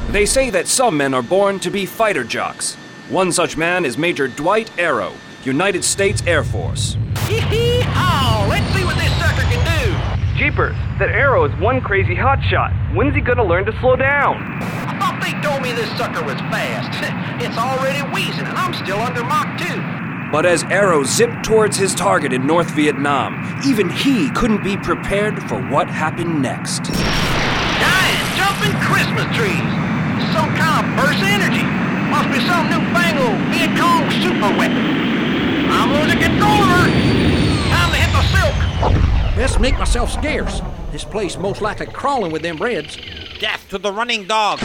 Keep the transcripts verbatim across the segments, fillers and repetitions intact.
They say that some men are born to be fighter jocks. One such man is Major Dwight Arrow, United States Air Force. Hee-hee-haw! Let's see what this sucker can do! Jeepers, that Arrow is one crazy hotshot. When's he gonna learn to slow down? I thought they told me this sucker was fast. It's already wheezing and I'm still under Mach two. But as Arrow zipped towards his target in North Vietnam, even he couldn't be prepared for what happened next. Giant jumping Christmas trees! Some kind of burst energy. Must be some newfangled Viet Cong super weapon. I'm losing control of her. Time to hit the silk. Best make myself scarce. This place most likely crawling with them reds. Death to the running dog.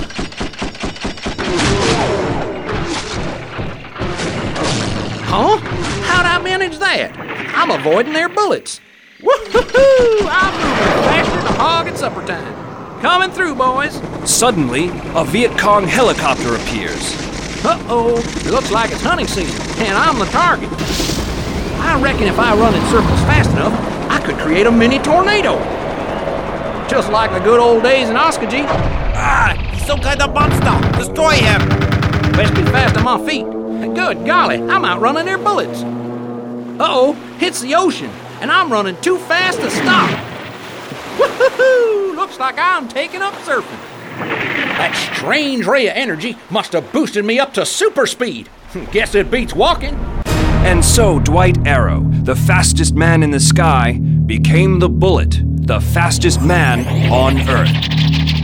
Huh? How'd I manage that? I'm avoiding their bullets. Woo-hoo-hoo! I'm moving faster than a hog at supper time. Coming through, boys. Suddenly, a Viet Cong helicopter appears. Uh-oh, it looks like it's hunting season, and I'm the target. I reckon if I run in circles fast enough, I could create a mini tornado. Just like the good old days in Oskagi. Ah, he's some kind of monster. Destroy him. Best be fast on my feet. Good golly, I'm outrunning their bullets. Uh-oh, hits the ocean, and I'm running too fast to stop. Woo-hoo-hoo! Looks like I'm taking up surfing. That strange ray of energy must have boosted me up to super speed. Guess it beats walking. And so Dwight Arrow, the fastest man in the sky, became the Bullet, the fastest man on Earth.